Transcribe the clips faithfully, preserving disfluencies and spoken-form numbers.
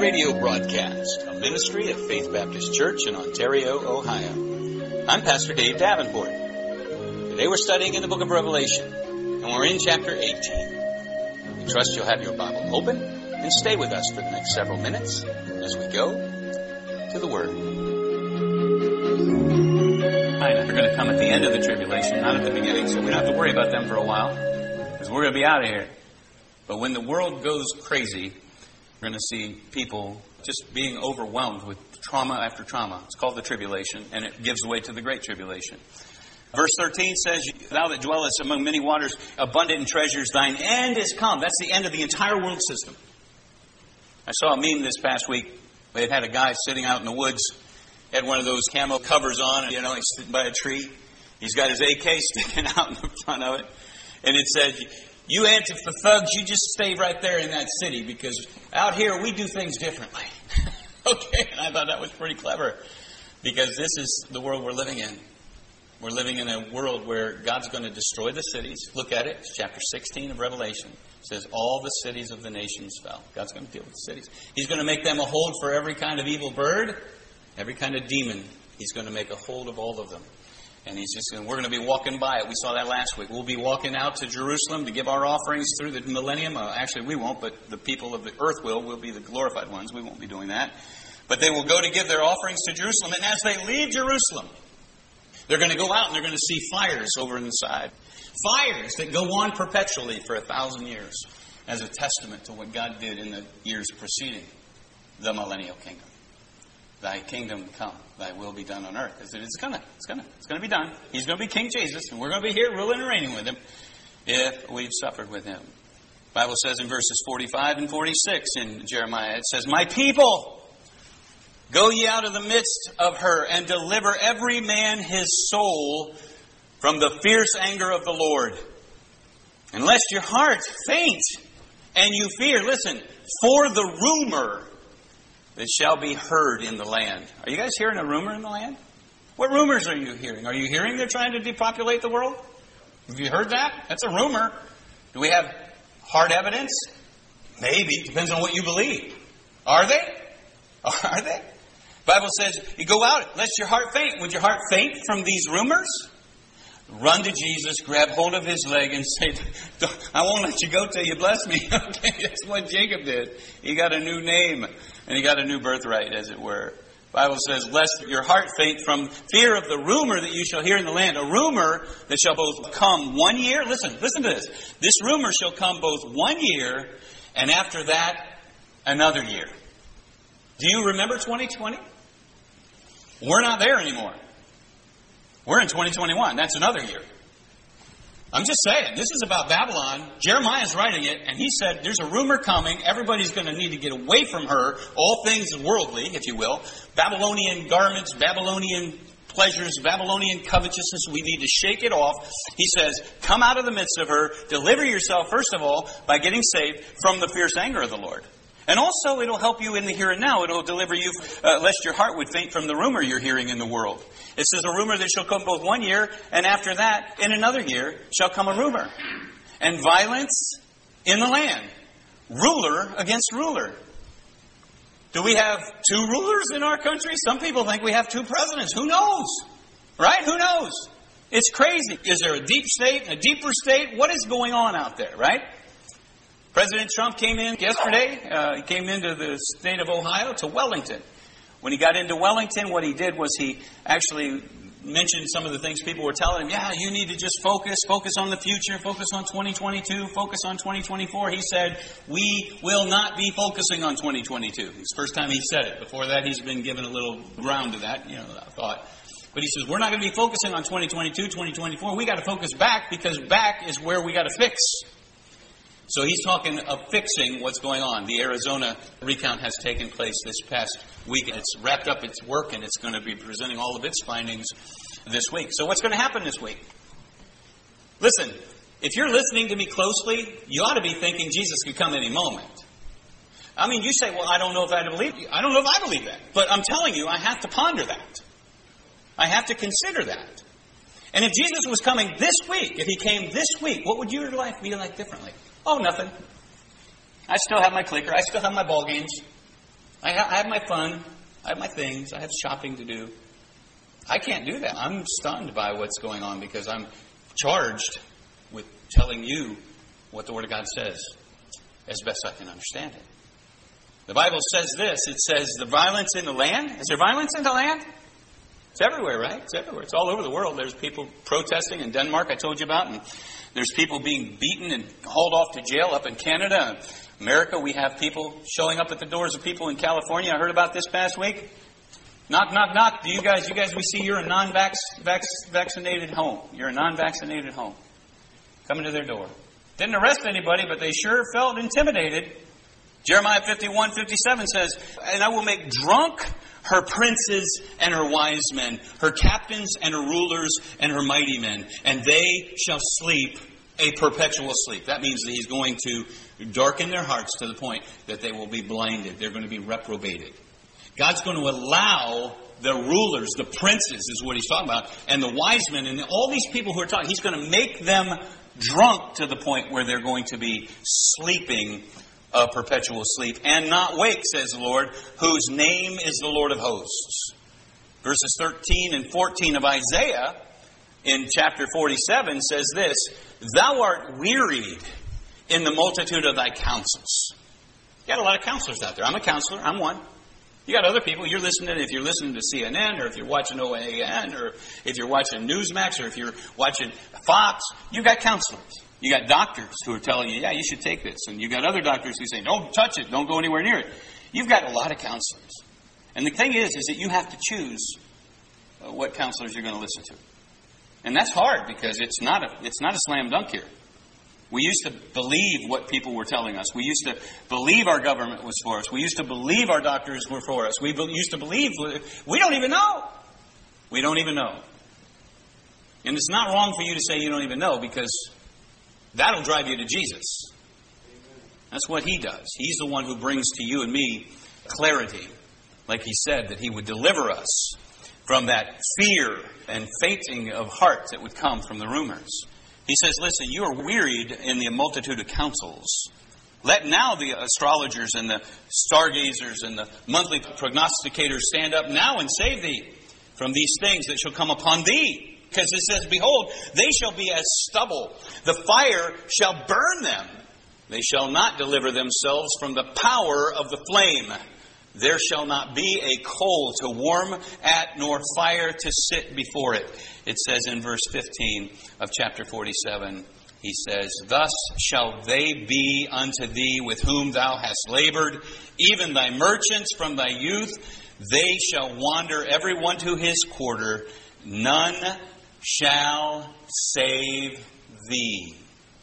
radio broadcast, a ministry of Faith Baptist Church in Ontario, Ohio. I'm Pastor Dave Davenport. Today we're studying in the book of Revelation, and we're in chapter eighteen. We trust you'll have your Bible open and stay with us for the next several minutes as we go to the Word. They're going to come at the end of the tribulation, not at the beginning, so we don't have to worry about them for a while, because we're going to be out of here. But when the world goes crazy, we're going to see people just being overwhelmed with trauma after trauma. It's called the tribulation, and it gives way to the great tribulation. Verse thirteen says, "Thou that dwellest among many waters, abundant in treasures, thine end is come." That's the end of the entire world system. I saw a meme this past week. They had a guy sitting out in the woods, had one of those camo covers on, and, you know, he's sitting by a tree. He's got his A K sticking out in the front of it. And it said, "You Antifa thugs, you just stay right there in that city, because out here we do things differently." Okay, and I thought that was pretty clever, because this is the world we're living in. We're living in a world where God's going to destroy the cities. Look at it. It's chapter sixteen of Revelation. It says, all the cities of the nations fell. God's going to deal with the cities. He's going to make them a hold for every kind of evil bird, every kind of demon. He's going to make a hold of all of them. And he's just going, we're going to be walking by it. We saw that last week. We'll be walking out to Jerusalem to give our offerings through the millennium. Uh, actually, we won't, but the people of the earth will. We'll be the glorified ones. We won't be doing that. But they will go to give their offerings to Jerusalem. And as they leave Jerusalem, they're going to go out and they're going to see fires over in the side. Fires that go on perpetually for a thousand years as a testament to what God did in the years preceding the millennial kingdom. Thy kingdom come, thy will be done on earth. It's gonna, it's gonna, it's gonna be done. He's gonna be King Jesus, and we're gonna be here ruling and reigning with him if we've suffered with him. The Bible says in verses forty-five and forty-six in Jeremiah, it says, "My people, go ye out of the midst of her, and deliver every man his soul from the fierce anger of the Lord. And lest your heart faint, and you fear," listen, "for the rumor that shall be heard in the land." Are you guys hearing a rumor in the land? What rumors are you hearing? Are you hearing they're trying to depopulate the world? Have you heard that? That's a rumor. Do we have hard evidence? Maybe. Depends on what you believe. Are they? Are they? The Bible says, you go out, lest your heart faint. Would your heart faint from these rumors? Run to Jesus, grab hold of his leg, and say, "I won't let you go till you bless me." Okay, that's what Jacob did. He got a new name, and he got a new birthright, as it were. The Bible says, "Lest your heart faint from fear of the rumor that you shall hear in the land." A rumor that shall both come one year. Listen, listen to this. This rumor shall come both one year, and after that, another year. Do you remember twenty twenty? We're not there anymore. We're in twenty twenty-one. That's another year. I'm just saying, this is about Babylon. Jeremiah's writing it, and he said, there's a rumor coming. Everybody's going to need to get away from her. All things worldly, if you will. Babylonian garments, Babylonian pleasures, Babylonian covetousness. We need to shake it off. He says, come out of the midst of her. Deliver yourself, first of all, by getting saved from the fierce anger of the Lord. And also, it'll help you in the here and now. It'll deliver you, uh, lest your heart would faint from the rumor you're hearing in the world. It says, a rumor that shall come both one year, and after that, in another year, shall come a rumor. And violence in the land. Ruler against ruler. Do we have two rulers in our country? Some people think we have two presidents. Who knows? Right? Who knows? It's crazy. Is there a deep state and a deeper state? What is going on out there, right? President Trump came in yesterday. Uh, he came into the state of Ohio to Wellington. When he got into Wellington, what he did was he actually mentioned some of the things people were telling him. Yeah, you need to just focus, focus on the future, focus on twenty twenty-two, focus on twenty twenty-four. He said, we will not be focusing on twenty twenty-two. It's the first time he said it. Before that, he's been given a little ground to that, you know, I thought. But he says, we're not going to be focusing on twenty twenty-two, twenty twenty-four. We got to focus back, because back is where we got to fix. So he's talking of fixing what's going on. The Arizona recount has taken place this past week. It's wrapped up its work, and it's going to be presenting all of its findings this week. So what's going to happen this week? Listen, if you're listening to me closely, you ought to be thinking Jesus could come any moment. I mean, you say, well, I don't know if I believe you. I don't know if I believe that. But I'm telling you, I have to ponder that. I have to consider that. And if Jesus was coming this week, if he came this week, what would your life be like differently? Oh, nothing. I still have my clicker. I still have my ball games. I, ha- I have my fun. I have my things. I have shopping to do. I can't do that. I'm stunned by what's going on because I'm charged with telling you what the Word of God says as best I can understand it. The Bible says this. It says the violence in the land. Is there violence in the land? It's everywhere, right? It's everywhere. It's all over the world. There's people protesting in Denmark, I told you about. And there's people being beaten and hauled off to jail up in Canada. America, we have people showing up at the doors of people in California. I heard about this past week. Knock, knock, knock. Do you guys, you guys, we see you're a non-vaccinated home. You're a non-vaccinated home. Coming to their door. Didn't arrest anybody, but they sure felt intimidated. Jeremiah fifty-one fifty-seven says, and I will make drunk her princes and her wise men, her captains and her rulers and her mighty men, and they shall sleep a perpetual sleep. That means that he's going to darken their hearts to the point that they will be blinded. They're going to be reprobated. God's going to allow the rulers, the princes is what he's talking about, and the wise men, and all these people who are talking, he's going to make them drunk to the point where they're going to be sleeping a perpetual sleep and not wake, says the Lord, whose name is the Lord of hosts. Verses thirteen and fourteen of Isaiah in chapter forty-seven says this, thou art wearied in the multitude of thy counsels. You got a lot of counselors out there. I'm a counselor. I'm one. You got other people. You're listening, if you're listening to C N N or if you're watching O A N or if you're watching Newsmax or if you're watching Fox, you've got counselors. You got doctors who are telling you, yeah, you should take this. And you got other doctors who say, don't touch it. Don't go anywhere near it. You've got a lot of counselors. And the thing is, is that you have to choose what counselors you're going to listen to. And that's hard because it's not a, it's not a slam dunk here. We used to believe what people were telling us. We used to believe our government was for us. We used to believe our doctors were for us. We be, used to believe, we don't even know. We don't even know. And it's not wrong for you to say you don't even know because that'll drive you to Jesus. That's what he does. He's the one who brings to you and me clarity. Like he said, that he would deliver us from that fear and fainting of heart that would come from the rumors. He says, listen, you are wearied in the multitude of counsels. Let now the astrologers and the stargazers and the monthly prognosticators stand up now and save thee from these things that shall come upon thee. Because it says, behold, they shall be as stubble. The fire shall burn them. They shall not deliver themselves from the power of the flame. There shall not be a coal to warm at, nor fire to sit before it. It says in verse fifteen of chapter forty-seven, he says, thus shall they be unto thee with whom thou hast labored, even thy merchants from thy youth. They shall wander every one to his quarter. None shall save thee.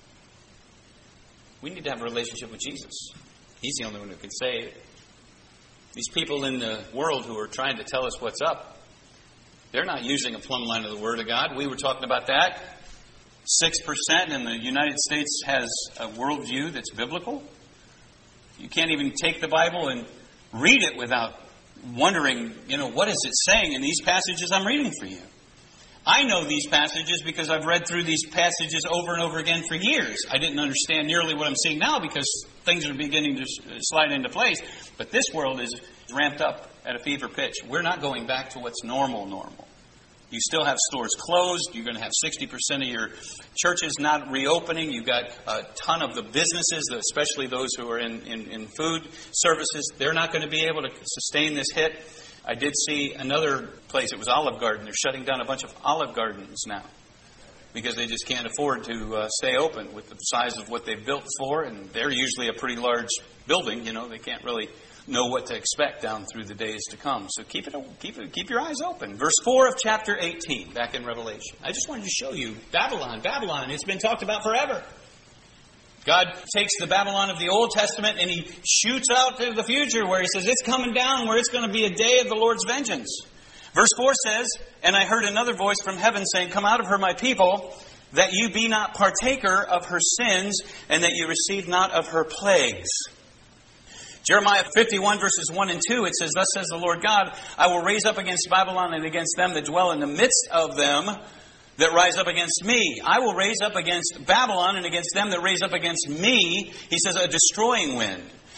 We need to have a relationship with Jesus. He's the only one who can save. These people in the world who are trying to tell us what's up, they're not using a plumb line of the Word of God. We were talking about that. Six percent in the United States has a worldview that's biblical. You can't even take the Bible and read it without wondering, you know, what is it saying in these passages I'm reading for you? I know these passages because I've read through these passages over and over again for years. I didn't understand nearly what I'm seeing now because things are beginning to slide into place. But this world is ramped up at a fever pitch. We're not going back to what's normal normal. You still have stores closed. You're going to have sixty percent of your churches not reopening. You've got a ton of the businesses, especially those who are in, in, in food services. They're not going to be able to sustain this hit. I did see another place. It was Olive Garden. They're shutting down a bunch of Olive Gardens now because they just can't afford to uh, stay open with the size of what they've built for. And they're usually a pretty large building. You know, they can't really know what to expect down through the days to come. So keep it, keep it, keep your eyes open. Verse four of chapter eighteen, back in Revelation. I just wanted to show you Babylon. Babylon. It's been talked about forever. God takes the Babylon of the Old Testament and he shoots out to the future where he says it's coming down, where it's going to be a day of the Lord's vengeance. Verse four says, and I heard another voice from heaven saying, come out of her, my people, that you be not partaker of her sins, and that you receive not of her plagues. Jeremiah fifty-one verses one and two, it says, thus says the Lord God, I will raise up against Babylon and against them that dwell in the midst of them, that rise up against me. I will raise up against Babylon and against them that raise up against me, he says, a destroying wind.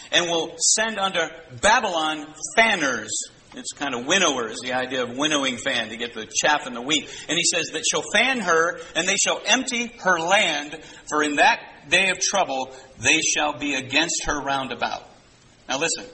and will send under Babylon fanners. It's kind of winnowers, the idea of winnowing fan, to get the chaff and the wheat. And he says that shall fan her, and they shall empty her land, for in that day of trouble they shall be against her round about. Now listen,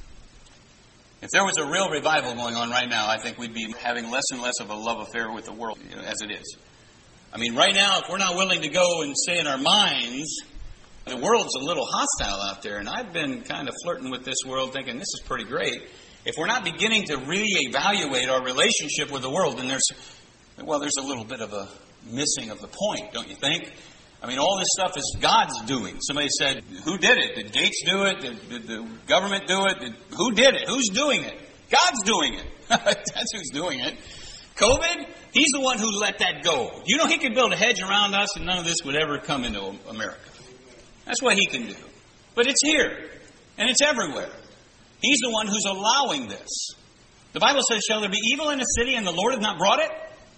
if there was a real revival going on right now, I think we'd be having less and less of a love affair with the world, you know, as it is. I mean, right now, if we're not willing to go and say in our minds, the world's a little hostile out there, and I've been kind of flirting with this world thinking this is pretty great. If we're not beginning to reevaluate our relationship with the world, then there's, well, there's a little bit of a missing of the point, don't you think? I mean, all this stuff is God's doing. Somebody said, who did it? Did Gates do it? Did, did the government do it? Did, who did it? Who's doing it? God's doing it. That's who's doing it. COVID, he's the one who let that go. You know, he could build a hedge around us and none of this would ever come into America. That's what he can do. But it's here. And it's everywhere. He's the one who's allowing this. The Bible says, shall there be evil in a city and the Lord has not brought it?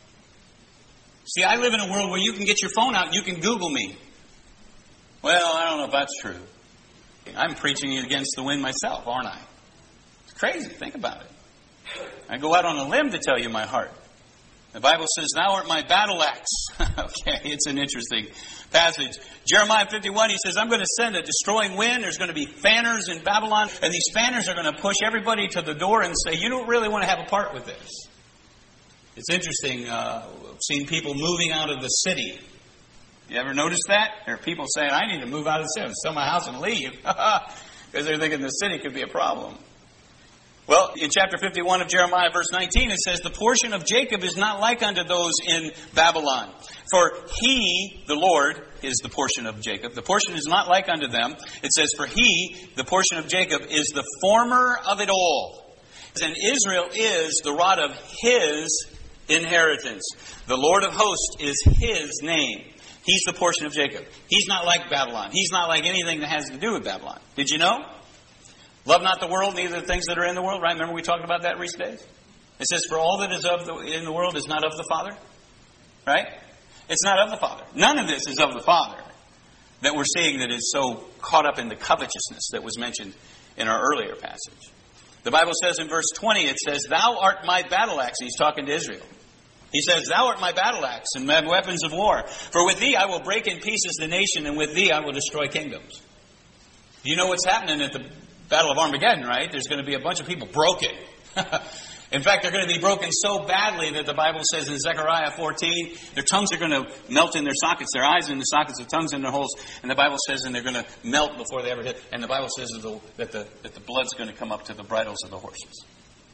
See, I live in a world where you can get your phone out and you can Google me. Well, I don't know if that's true. I'm preaching against the wind myself, aren't I? It's crazy. Think about it. I go out on a limb to tell you my heart. The Bible says, thou art my battle axe. Okay, it's an interesting passage. Jeremiah fifty-one, he says, I'm going to send a destroying wind. There's going to be fanners in Babylon. And these fanners are going to push everybody to the door and say, you don't really want to have a part with this. It's interesting. Uh, I've seen people moving out of the city. You ever noticed that? There are people saying, I need to move out of the city, sell my house and leave. Because they're thinking the city could be a problem. Well, in chapter fifty-one of Jeremiah, verse nineteen, it says, the portion of Jacob is not like unto those in Babylon. For he, the Lord, is the portion of Jacob. The portion is not like unto them. It says, for he, the portion of Jacob, is the former of it all. And Israel is the rod of his inheritance. The Lord of hosts is his name. He's the portion of Jacob. He's not like Babylon. He's not like anything that has to do with Babylon. Did you know? Love not the world, neither the things that are in the world. Right? Remember we talked about that recent days? It says, for all that is of the, in the world is not of the Father. Right? It's not of the Father. None of this is of the Father that we're seeing that is so caught up in the covetousness that was mentioned in our earlier passage. The Bible says in verse twenty, it says, thou art my battle axe. He's talking to Israel. He says, thou art my battle axe and my weapons of war. For with thee I will break in pieces the nation, and with thee I will destroy kingdoms. You know what's happening at the Battle of Armageddon, right? There's going to be a bunch of people broken. In fact, they're going to be broken so badly that the Bible says in Zechariah fourteen, their tongues are going to melt in their sockets, their eyes in the sockets, their tongues in their holes. And the Bible says, and they're going to melt before they ever hit. And the Bible says that the, that the, that the blood's going to come up to the bridles of the horses.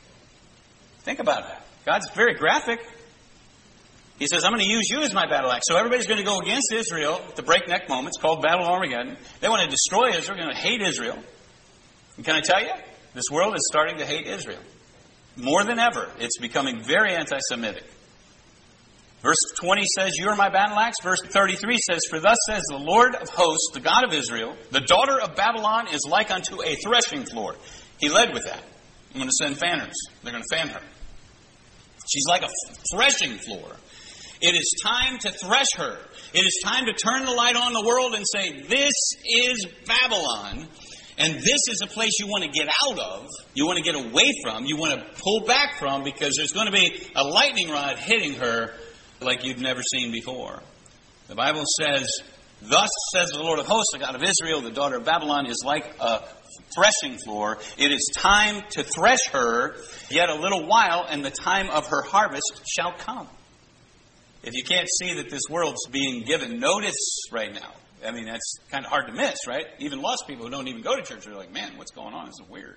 Think about that. God's very graphic. He says, I'm going to use you as my battle axe. So everybody's going to go against Israel at the breakneck moment. It's called Battle of Armageddon. They want to destroy Israel. They're going to hate Israel. And can I tell you? This world is starting to hate Israel. More than ever. It's becoming very anti-Semitic. Verse twenty says, you are my battle axe. Verse thirty-three says, for thus says the Lord of hosts, the God of Israel, the daughter of Babylon is like unto a threshing floor. He led with that. I'm going to send fanners. They're going to fan her. She's like a threshing floor. It is time to thresh her. It is time to turn the light on the world and say, this is Babylon. And this is a place you want to get out of, you want to get away from, you want to pull back from, because there's going to be a lightning rod hitting her like you've never seen before. The Bible says, thus says the Lord of hosts, the God of Israel, the daughter of Babylon is like a threshing floor. It is time to thresh her, yet a little while, and the time of her harvest shall come. If you can't see that this world's being given notice right now, I mean, that's kind of hard to miss, right? Even lost people who don't even go to church are like, man, what's going on? This is weird.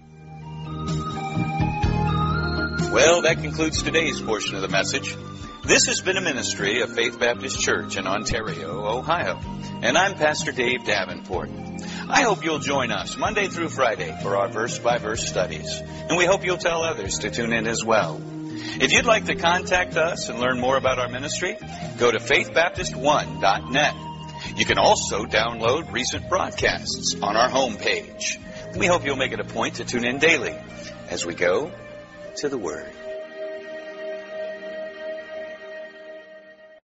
Well, that concludes today's portion of the message. This has been a ministry of Faith Baptist Church in Ontario, Ohio. And I'm Pastor Dave Davenport. I hope you'll join us Monday through Friday for our verse-by-verse studies. And we hope you'll tell others to tune in as well. If you'd like to contact us and learn more about our ministry, go to faith baptist one dot net. You can also download recent broadcasts on our homepage. We hope you'll make it a point to tune in daily as we go to the Word.